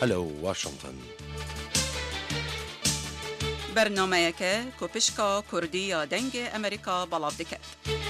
ألو واشنطن. برنامه‌ک کوپشکا کردی یا دنگ امریکا بلاف دکت.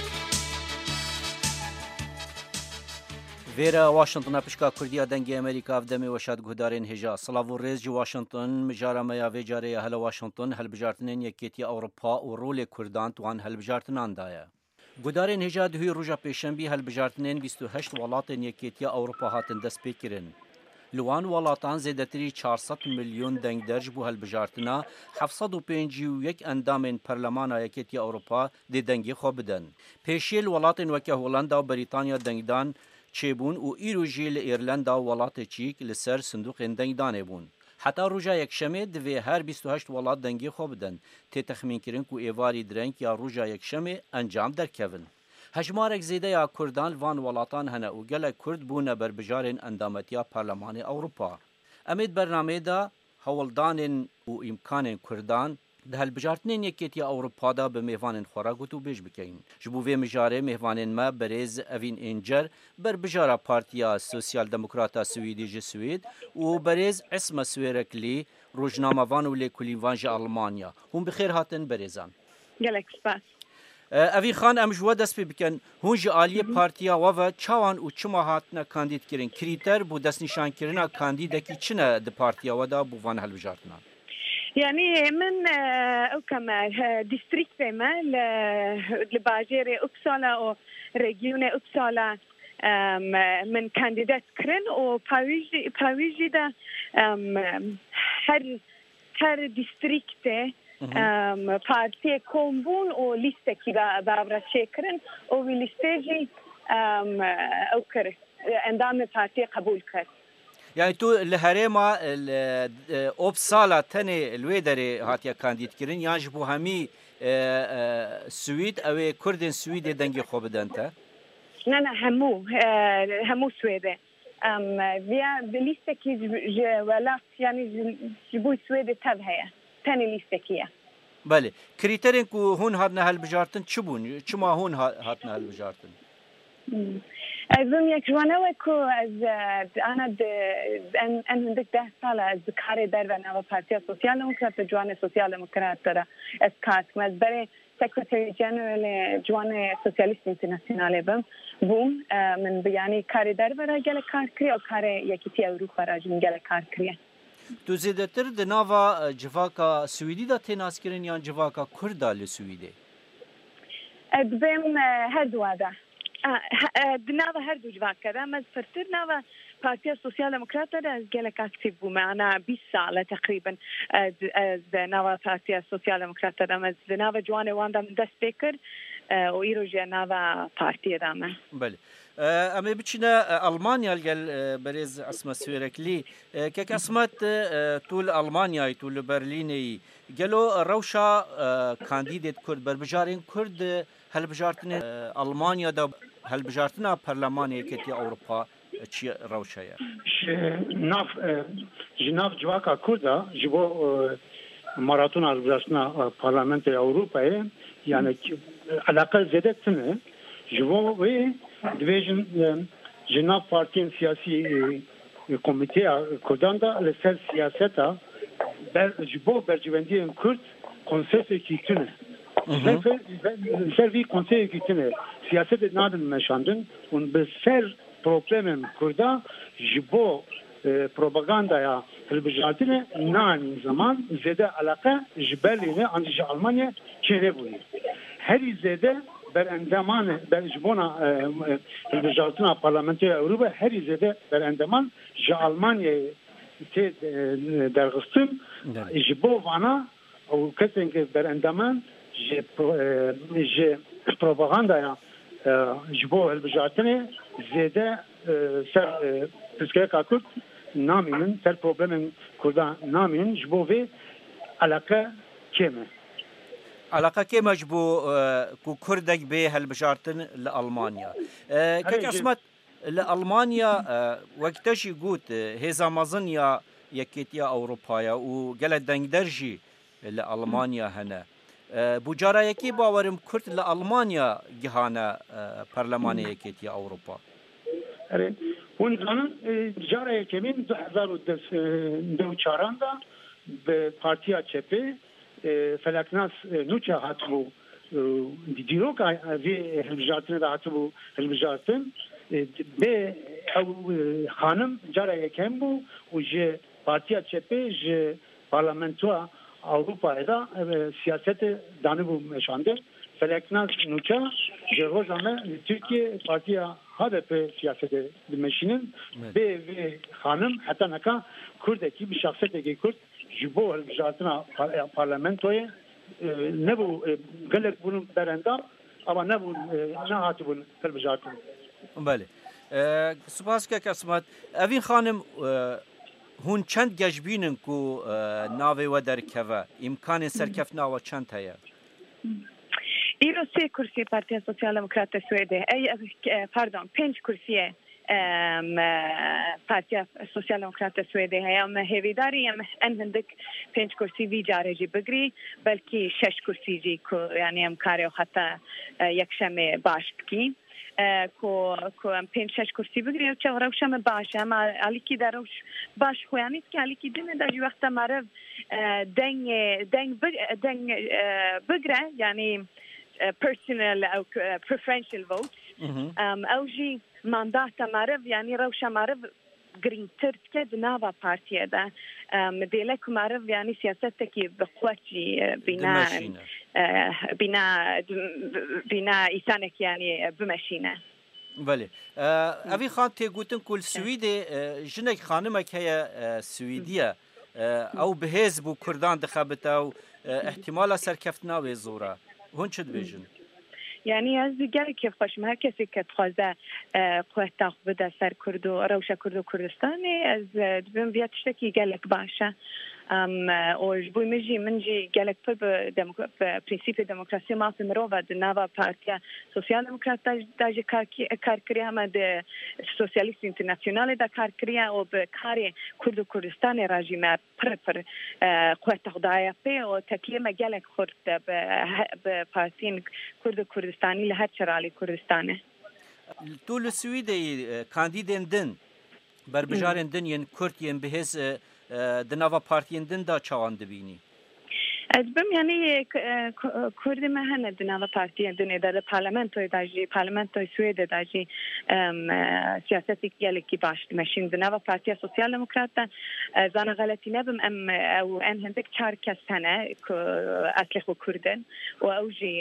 ویرا واشنطن پشکا کردی دنگ امریکا افدمی وشاد گهدارین هجا صلاف و ریز واشنطن مجارا میا ویجاری هل واشنطن هل بجارتنین یکیتی اروپا و رول کردان توان هل بجارتنان دایا. گهدارین هجا دهی روزا پیشنبی هل بجارتنین 28 ولاتن یکیتی اروپا هاتن دست پیکرین. لوان ولاتان زیدتری 400 میلیون دنگ درج بو هل بجارتنا 751 اندام پرلمان یکیتی اروپا دی دنگی خو بدن. پیشیل ولاتن وکه هولندا و بریتانیا دنگدان چیبون و ایروژی ایرلندا و ولات چیک لسر صندوق دنگدانه بون. حتی روزا یکشنبه دوی هر 28 ولات دنگی خو بدن. تی تخمین کرن کو ایواری درنگ یا روزا یکشنبه انجام درکوین. هجمارک زیده یا کردان وان ولاتان هنه و گل کرد بونه بر بجارن اندامتیا پارلمان اروپا. امید برنامه دا هولدان و امکان کردان ده هلبجارتنین یکیتی اروپا دا به میوان خوراگوت و بیش بکین. جبو وی مجاره میوانین ما بریز اوین انجر بر بجاره پارتیا سوسیال دموکراتا سویدی جه سوید و بریز اسم سویرکلی روزنامه وان و لیکولی وانج آلمانیا. هم بخیر هاتن بریزان. گلک سپاس. اوی خان ام جوا دست بکن هونج عالی پارتیا و چوان و چما هاتنا کاندید کرن کریتر بو دست نشان کرنا کاندید کی چنه د پارتیا و دا بو وان هلبجارتنا. يعني من كما ديستريكت ما لباجيري أبسالا أو ريجيون أبسالا من كانديدات كرن و باويجي دا هر ديستريكت پارتی کومبون و لیست کی با شکرن و لیستجی او کرد اندام پارتی قبول کرد. يعني تو الهريما اوبسالا تاني الويدري هاتيا كانديد كرين ياجبو همي سويد او كردن سويد دنگي خوب دانتا؟ نه همو سويد ويا بليسته كي ولا يعني جبو سويد تبهيا تاني ليسته كيا. بله كريترين كو هون هاتنا هالبجارتن چبون چما هون هاتنا هالبجارتن؟ أظن يكجوانا وكو أنا هندك 10 سال از کار در و نو پارتی سوسیال دموکرات جوان سوسیال دموکرات داره از کار از برای سکرتری جنرال جوان سوسیالیست اینترنشنال بوم من بیانی کار در برای گله کار کری و کار یکیتی اروپا را جون گله کار کری. تو زیادتر دنوا جواکا سویدی دا تناس کرن یا جواکا کردا لسویدی؟ بیم هر دو ده. ناوا هر دو جواب کردم از فرتر ناوا پارتی سوسیال دموکرات داره از گلک اکتیو بوم انا 20 سال تقریبا از ناوا پارتی سوسیال دموکرات دارم از ناوا جوان واندم دست بکر و ایروجه ناوا پارتی دامه. بله. اما بچنا ألمانيا الجل بريز اسمه سويركلي كاسمات طول ألمانيا طول برليني جلو روشا كانديديت كرد بربجارين كرد هل بجارتنا ألمانيا دا هل بجارتنا برلمانيا كتي أوروبا چی روشایا؟ جناب جواکا کردا جبو ماراتون ارزشنا پارلمانت اروپا یعنی علاقه زیاده تنه جبو و دیویژن جناب پارتین سیاسی کمیته کردان دا لسر سیاستا جبو برجوندی کرد کنسرت کی تنه سر کنسرت کی تنه سیاست نادن مشاندن و به سر problemem kurda jibo propagandaya hilbijatine nani zaman zede alaka jberline anji Almanya çere buyi. Her zede ber endaman ber jibona hilbijatına parlamentoya Avrupa her zede ber endaman ji Almanya te dergistım jibo vana o kesin ki ber endaman je propagandaya jibo hilbijatine zede ser Türkiye kakut naminin ser problemin kurda naminin jibo ve alaka keme. علاقه که مجبو کو کردک به هالبجارتن لألمانيا که اسمت لألمانيا وقتشي قوت هزا مظنيا يكيتيا أوروبايا وقال دنگدرجي لألمانيا هنا بجارة يكي باورم كرد لألمانيا جهانا برلمانيا يكيتيا أوروبا ونزانن جاره کمین 2004 دا به پارتیا چپه فلکناس نوچه هاتبو دیروک وی هلبجارتن دا هاتبو هلبجارتن به او خانم جاره کم بو و جه پارتیا چپه جه پارلمنتوا اوروپا دا سیاست دانبو مشانده فلکناس نوچه جه روزانه ترکیه پارتیا HDP siyasete bilmeşinin ve hanım hatta naka Kurdaki bir şahsiyete Kurd jibo helbijatına parlamentoya ne bu galek bunun berendam ama ne bu ne hatı bunun helbijatına. Bəli. Spas ki Kasmat evin hanım hun çend gecbinin ku nave ve derkeve imkanı serkefna ve çend heye. ایرو 3 کرسی پارتیا سوسیال دموکرات سوئده پاردون 5 کرسی پارتیا سوسیال دموکرات سوئده هیا مهویداری ان هندک 5 کرسی وی جاره جی بگری بلکی 6 کرسی جی کو یعنی ام کاریو حتی یکشم باش بکی کو ام 5-6 کرسی بگری و چه روشم باشه اما علی کی دروش باش خوانیت که علی کی دینه در وقت معرف دنگ بگره یعنی personal او preferential votes او جی ماندات معرف یعنی روش معرف گرینتر که نوا پارتیه ده مدیلک معرف یعنی سیاست کی بقوتی بنا ایسانک یعنی بمشینه بله اوی خان تگوتن کل سوید جنک خانم که سویدیه او بهز بو کردان دخبت او احتمال سرکفتنا و زوره هون چه بیشن؟ یعنی از دیگری که خوشم هر کسی که خواسته قوت بده سر کرد و روش کرد و کردستانی از بیم بیاد شکی گلک باشه و جبوی منجی گلک پر به پرینسیپ دموکراسی مافی مرو و دنوا پارتیا سوسیال دموکرات داجی کار کری همه ده سوسیالیست اینترناسیونال دا کار کری و به کار کرد و کردستان راجیمه پر قوت خدای پی و تکلیم گلک خورد به پارتین کرد و کردستانی لحد چرالی کردستانه طول سویدی کاندیدین دن بربجارن دن ین کرد ین بهز دنوا پارتین دن دا چوان دبینی از بم یعنی کرد مهنه دنوا پارتین دن در پارلمانتوی داجی پارلمانتوی سوئد داجی سیاستی گلکی باش ماشین دنوا پارتیا سوسیال دموکرات زان غلطی نبم ام او ان هندک 4 سنه اصل خو کردن و اوجی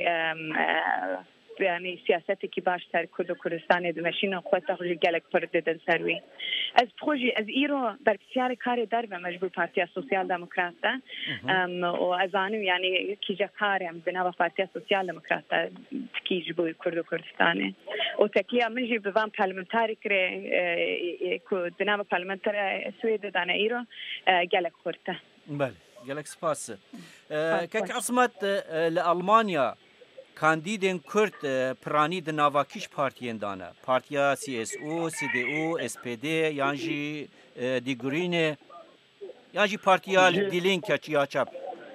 یعنی سیاستی که باشتر کرد و کردستان دمشین و خود تاخوجی گلک پردیدن سروی از پروژه از ایرو بر بسیار کار در و مجبور پارتیا سوسیال دموکرات و از آنو یعنی کیجا کارم بنا پارتیا سوسیال دموکرات کیج بوی کرد و کردستانه و تکلیه منجی بوام پارلمنتاری کره که بنا پارلمنتار سوید دانه ایرو گلک خورده بله گلک سپاس که عصمت لألمانیا کاندیدین کرد پرانی د ناواکیش پارتیین دانه پارتیا CSU, CDU, SPD یانجی دی گرین یانجی پارتیا دی لینک یا چپ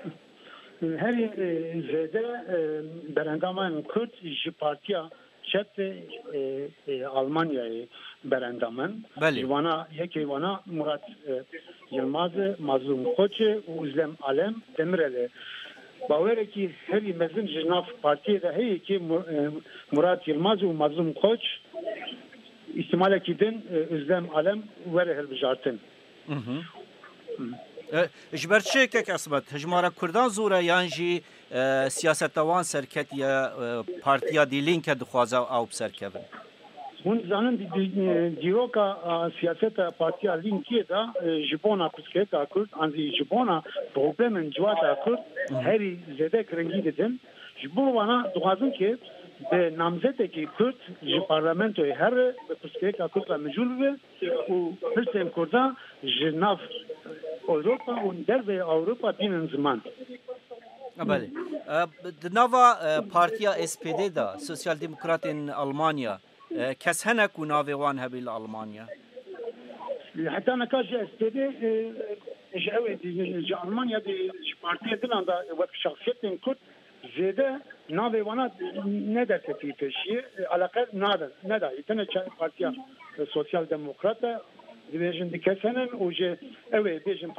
هری زده برندمان کرد جی پارتیا چپ آلمانیای برندمان جوانا یکی وانا مراد یلماز مظلوم خوچ و özlem alem demireli باوره کی هری مزن جناف پارتی ده هی کی مراد یلماز و مظلوم خوچ احتمال کی دن özlem alem وره هلبجارتن جبر چه که کسبت هجمارا کردان زوره یانجی سیاستوان سرکت یا پارتیا دی لینک دخوازه او بسرکبن هون زانن دیروکا سیاست پارتیا لینکی دا جبونا پسکتا کرد انزی جبونا پروبلمن جواتا کرد هری زده کرنگی دیدن جبو وانا دوازن که به نامزده که کرد جی پارلمنتوی هر به پسکتا کرد و مجول و پرسیم کرده جناف اوروپا و در به اوروپا بینن زمان بله نوا پارتیا SPD دا سوسیال دموکرات آلمانیا کس هنک و ناویوان هبیل آلمانیا حتی نکاش SPD جاوی دی آلمانیا دی پارتی دلان دا وقت شخصیت کرد زیده ناوی وانا ندرته تی پیشی علاقه ندا ایتنه چه پارتیا سوسیال دموکرات دیویژن دیکسنن اوجه اوه بیژن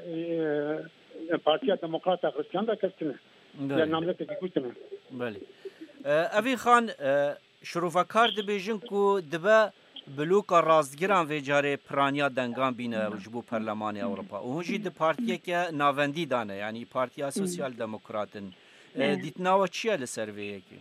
پارتیا دموکرات خریستیان دا کستنه یا نامزد دیگوتنه. بله. اوی خان شروفکار دبیژن کو دبه بلوکا راستگیران و جاره پرانیا دنگان بینه جبو پرلمان اوروپا و هنجی ده پارتیه که ناوندی دانه یعنی پارتیا سوسیال دموکراتن دیتناوه چیه لسرویه که؟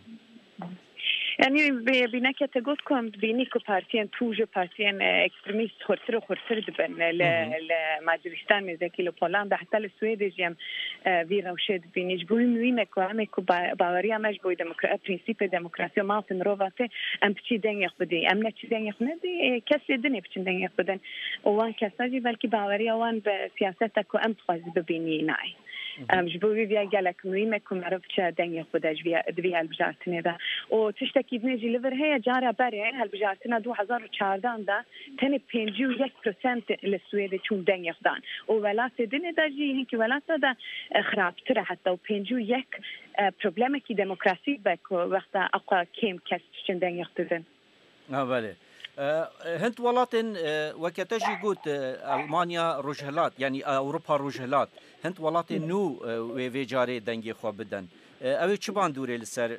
يعني بينك تقول كم بينيكو بارتيان توجه بارتيان اكستريميست خرطر دبن لمجلستان مزاكي لبولندا حتى السويد جيم فيرا وشد بينيش بوي ميمكو امكو باوريا مش بوي برينسيپ ديمقراطيا ما تنروفاتي ام بتشي دنيخ بدي ام نتشي دنيخ ندي كسي دني بتشي دنيخ بدن وان كساجي بلكي باوريا وان بسياستك ام تخاز ببيني ناي جبوي فيا قالك مهمة كم عرفت دنيا خداش فيها البجارتنا ده وتشتكي بنجي ليفر هي جارة بري هالبجارتنا 2014 ده تاني 51% للسويد شون دنيا خدان وولات دنيا ده جي هيك ولات ده خرابتره حتى و 51 بروبلمه كي ديمقراطي بك وقت أقوى كيم كاستشن دنيا خدن. بله. هند ولاتن وكتجي قلت ألمانيا رجهلات يعني أوروبا رجهلات هند ولاتن نو وفي جاري دنگي خو بدن اوي چبان دوره لسر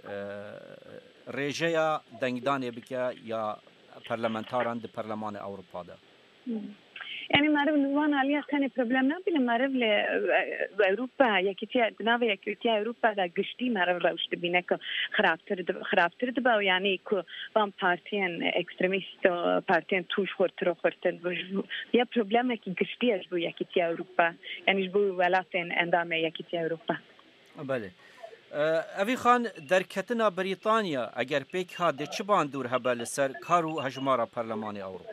ريجيا دنگدان بك يا برلمانتاران دي برلمان أوروبا ده يعني معرف نوان عليها ثاني بروبلم نبي معرف لأوروبا يكتيا نافي يكتيا أوروبا دا قشتي معرف روش تبينك خرابتر دبا يعني كو بام بارتيان إكستريميست بارتيان توش خورتر يا بروبلم كي قشتي أجبو يكتيا أوروبا يعني أجبو ولاتين أندام يكتيا أوروبا. بله. اوی خان در کتنا بریتانیا اگر پیک ها ده چه باندور هبه لسر کارو هجمارا پرلمان أوروبا؟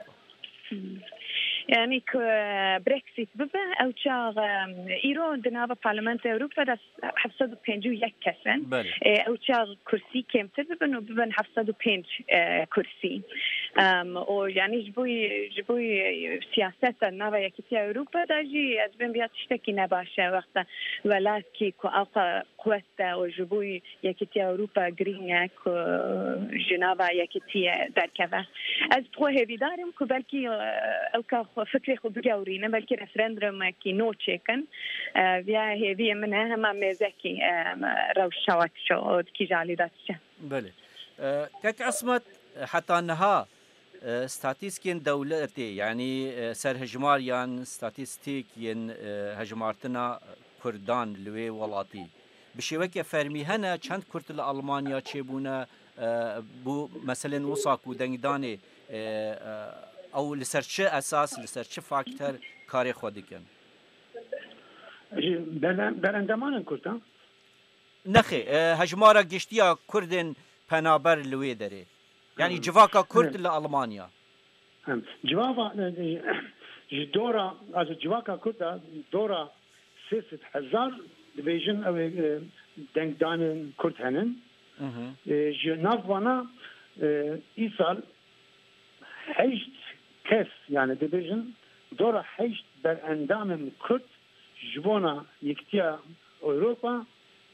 يعني بريكسيت ببا أو شاغ إيران دنابا برلمان أوروبا داس حفصدو بينجو يك كسن أو شاغ كرسي كم تببن وببن حفصدو بينج كرسي أو يعني جبوي سياسة النابا يكتيا أوروبا داجي أزبن بيات تشتكي نباشة وقتا ولكن كو ألقى قوة وجبوي يكتيا أوروبا جرينيك جنابا يكتيا دركفة از بخواه بیدارم که بلکی اوکا فکری خود بجاورینه بلکی رفرندرم کی نو چکن ویا هیوی منه همه میزکی روش شوات شو کی جالی داشته. بله. كك اسمت حتى انها ستاتيسكين دولتي يعني سر هجماريان ستاتيستيكين هجمارتنا كردان لوي ولاتي بشوكه فرمي هنا چند كرد الالمانيا چبونه بو مثلا وصاك ودنگداني او لسر چه اساس لسر چه فاکتر کاری خود کن برندمان کردن نخي هجمارا گشتیا کردن پنابر لوی داره يعني جواكا كرد لألمانيا جواكا دورا از جواكا كرد دورا 300,000 ديفيجن او دنگدان كرد هنن جناف وانا إيصال حيشت كس يعني ديفيجن دورا حيشت بالاندام كرد جبونا يكتيا أوروبا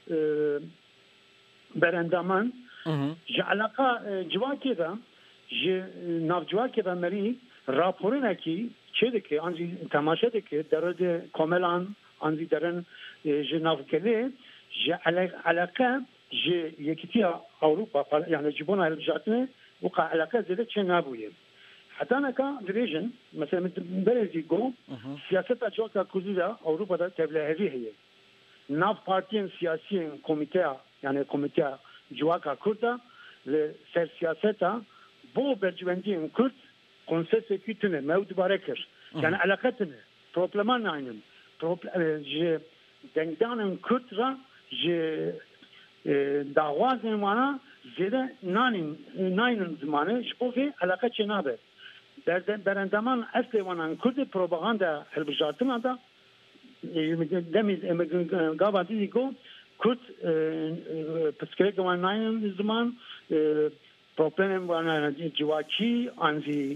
بالاندامان علاقه جواکی دا ناف جواکی دا مری راپورونه کی چه دکه آنجی تماشا دکه درد کاملان آنجی درن جناف کلی علاقه یکیتیا اوروبا يعني جبونا الجاتنه وقع علاقه زده چه نبويه حتى نكا ديفيجن مثلا برزي جو سياسه جواكا كوزيدا اوروبا دا تبلهي هي ناف بارتيان سياسيين كوميتيه يعني كوميتيه جواكا كردا لسر سياستا بو برجوندين كرد كونسيس كيتنه مود باركر يعني علاقتنا بروبلمان ناينن جي دنگدان كرد را جي دعواز مانا زيده ناينن زمانه شوفي علاقه چنابه برندمان اصل وانان كرد بروباغاندا البجارتنا دا دميز غابا ديكو كرد بسكريك وان ناين زمان بروبلم وان جواكي انزي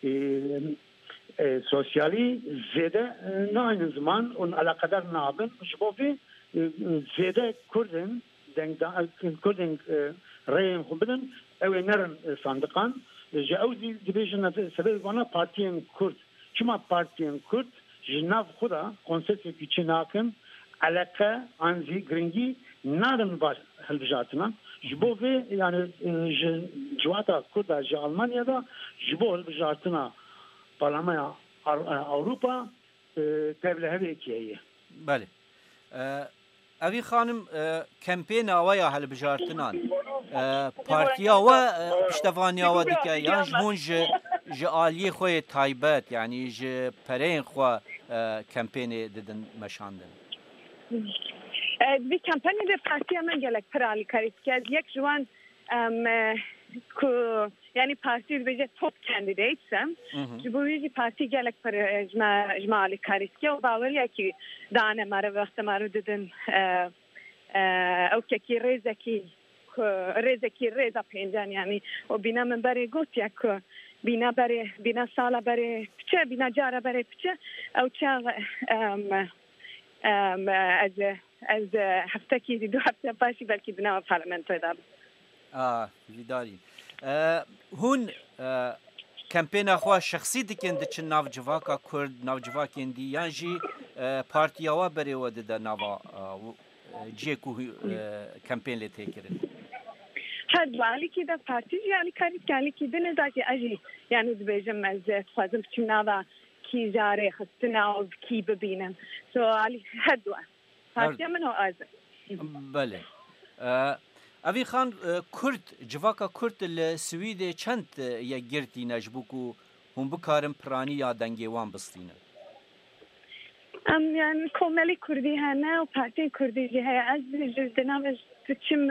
سوسيالي زيادة ناين زمان ون على قدر نابن شبوفي زيادة كردن دنگ کردن رأی خوبن او نرن صندوقان جاوزی دیویژن سبب وانا پارتیان کرد چما پارتیان کرد جناف خدا کنسپت کی چناکن علاقه انزی گرینگی نادم باش هلبجاتنا جبو ve yani جواتا کرد ج Almanya da جبو هلبجاتنا parlament Avrupa tevlehe kiye. بله. اوی خانم کمپین آویا هل بجارتنان پارتیا و پشتوانیا و دیگه یا جمون ج آلی خوی تایبت یعنی ج پرین خو کمپین ددن مشاندن بی کمپین ده پارتیا من گلک پرالی کریت که از یک جوان yani parti beje top candidatesem jibuji parti gelek par ijmali kariske o bavariya ki dane mara vaqt mara dedin o ki rezeki reza penjan yani o bina men bari got yak bina sala bari piçe bina cara bari piçe o çağ az haftaki du hafta başı belki bina parlamentoya da vidari هون کمپین خوا شخصی دکن دچن ناو جواکا کرد ناو جواکین دی یانجی پارتیاوا بری ود د ناوا جیکو کمپین لته کرد هاد والی کی د پارتی یعنی کاری کی دنه داکی اجی یعنی دبیجم از خازم چم ناوا کی جاره خستنا او کی ببینم سو علی هدوا پارتی من هو از بله اوی خان کرد جواکا کرد لسوید چند یا گرتی نجبوکو هم بکارم پرانی یا دنگیوان بستینه yani komeli Kurdi hane o parti Kurdi jihe az jizdenam çim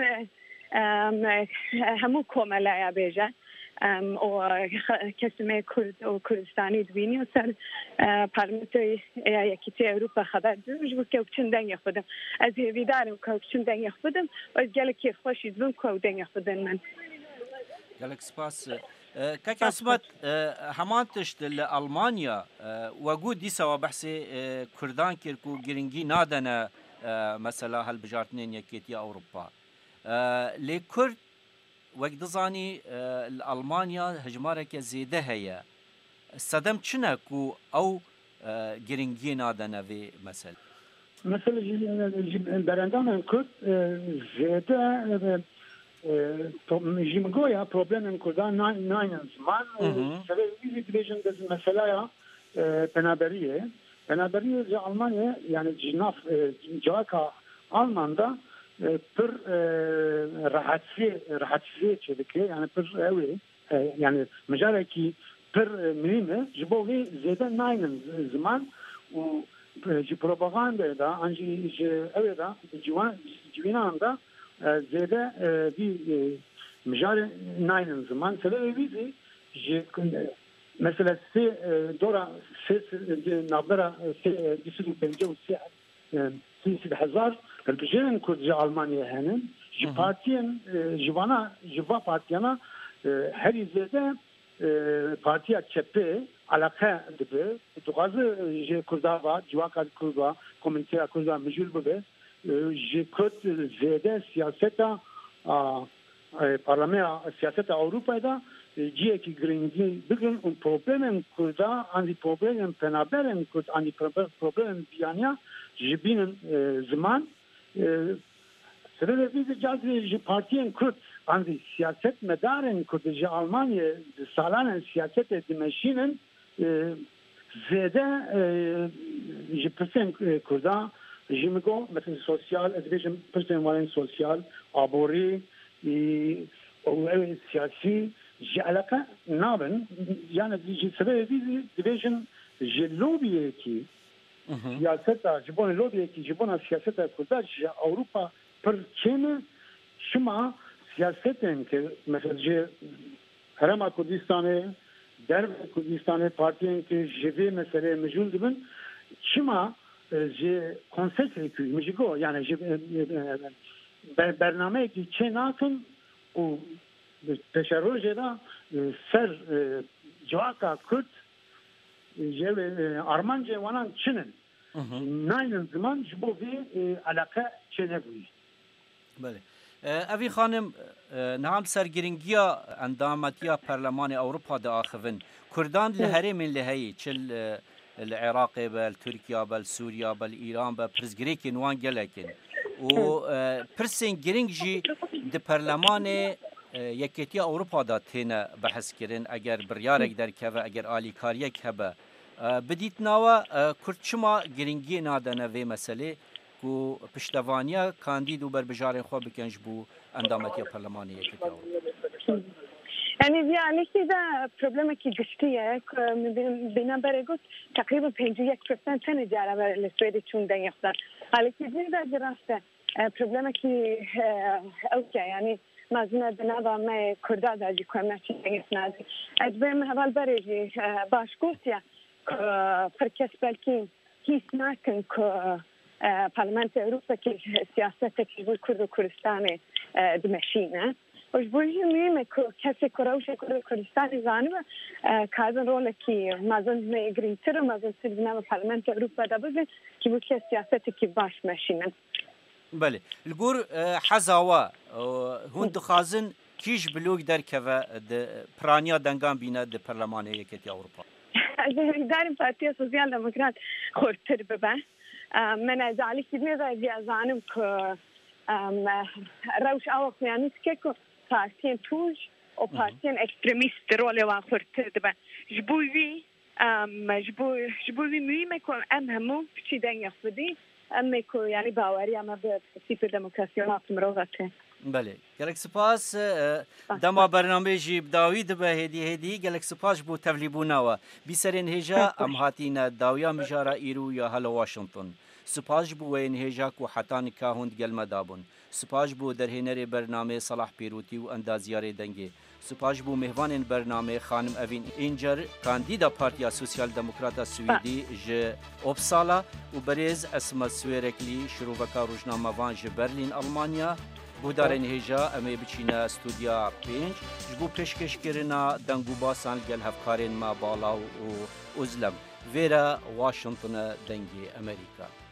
hemu komela ya beja o kesime Kurd o Kurdistani dbini o ser parlamentoy yakiti Avrupa haber duymuş bu kevçinden yapıdım az vidarım kevçinden yapıdım o gelek ki hoş izbim kevden yapıdım ben gelek spas كاسمت همان تشت لألمانيا وجود دي سوا بحث كردان كيركو جرينجي نادنا مثلا هالبجارتنين يكيتي أوروبا لكرد وقت زاني ألمانيا هجمارك زيده هي الصدم چنكو أو جرينجي نادنا في مثلا برندان كرد زيده جیمگویا پروبلم کردن ناین زمان سبب ویزی دیویژن دز مسئله پنابریه جا آلمانیا yani جناف جواکا آلماندا پر rahatsız çelikli yani per evi yani mecale ki per mühime jibovi zeden nayn zaman o propaganda da anji evi da civananda زیاده بی مجال ناین زمان سبب ویزی مثلا سه دورا سه نابرا سه دیسلو پنجه و سه هزار البجرن کرد آلمانیا هنن جی پارتیان جوا پارتیانا هری زیاده پارتیا چپه علاقه دبه دوغازı کرداوا جواکا کردوا کومنتیا کردوا مجول ببه جکت زیاده سیاستا پارلمان سیاستا Avrupa'da جیکی گرینگی بگن اون پروبلم کرده آنی پروبلم پنابرم کرد آنی پروبلم بیانیا جبینن زمان سبب ویز جازی جی پارتیان کرد آنی سیاست مدارن کرد جی آلمانیا سالان سیاست دمشینن زیاده جی پسن کرده جیمگو مثل سوسیال ادویژن پرسنوالین سوسیال آبوری و سیاسی جعلقه نابن yani سبب ویزی دیویژن جلوبیه کی سیاست جبون لوبیه کی جبون سیاست کردن Avrupa پر چه شما سیاستن که مثل هرم کردستان در کردستان پارتیان که جوی مثلا مجول دبن شما کنسپت کی میگو یعنی برنامه کی چه نکن و تشروج دا سر جواکا کرد جل آرمانجه وانان چنن ناین زمان جبو وی علاقه چه نبودی بله اوی خانم نام سرگرنگیا اندامتیا پرلمان اوروپا دا آخفن کردان لهره من لهی چل العراق بل ترکیا بل سوریا بل ایران بل پرزگریکن وان گلکن و پرسین گرنگ جی ده پرلمان یکیتی اوروپا دا تینا بحث کرن اگر بریارک در که و اگر آلیکاریک هبه بدیت ناوا کرد چما گرنگی نادنه و مسئله کو پشتوانیا کاندید و بربجار خو بکنج بو اندامتی پارلمانی یکیتی اوروپا يعني دي عليك ده بروبلم كي جشتيه بينا بريغوت تقريبا 51% سنه جاره السويد چون ده يخدر عليك دي ده دراسه بروبلم كي اوكي يعني ما زلنا بنابا ما كردا ده دي كومناتي نادي ادبم هبال بريجي باشكوتيا فركس بالكين هيس ماكن كو پارلمان اوروپا که سیاست که بود کرد و کردستان دمشینه وش بوجی میمه که کسی کراوش کردستان زانه کازن رول که مازن میگرینتر و مازن سیدنا پارلمان اوروپا دا بزن که بود که سیاست که باش مشینه. بله الگور حزاوا هون دخازن کیش بلوگ در که پرانیا دنگان بینه در پارلمان یکیتی اوروپا. داریم پارتی سوسیال دموکرات خورتر ببه. من از علی کدی رای ازانم که روش آوخ میانیست که پارتین توج و پارتین اکستریمیست رول و خورتر دبن جبوی میمه که ام همو چی دنیا فدی ام که یعنی باوری اما به سیپ دموکراسی و مروته. بله گلک سپاس دما برنامه جیب داوید به هدی گلک سپاس بو تبلیبونا و بیسرین هجا ام هاتین داویا مجارا ایرو یا هل واشنطن سپاس بو وین هجا کو حتان کا هند گلم دابون سپاس بو در هنر برنامه صلاح پیروتی و اندازیار دنگه سپاس بو مهوان برنامه خانم اوین اینجر کاندیدا پارتیا سوسیال دموکراتا سویدی ج اوبسالا و بریز اسم سویرکلی شروع روزنامه وان ج برلین آلمانیا بودارن هجا امی بچینه استودیا 5 جبو پیشکش کرنا دنگو باسان گل هفکارین ما بالا و ازلم ویرا واشنطن دنگی امریکا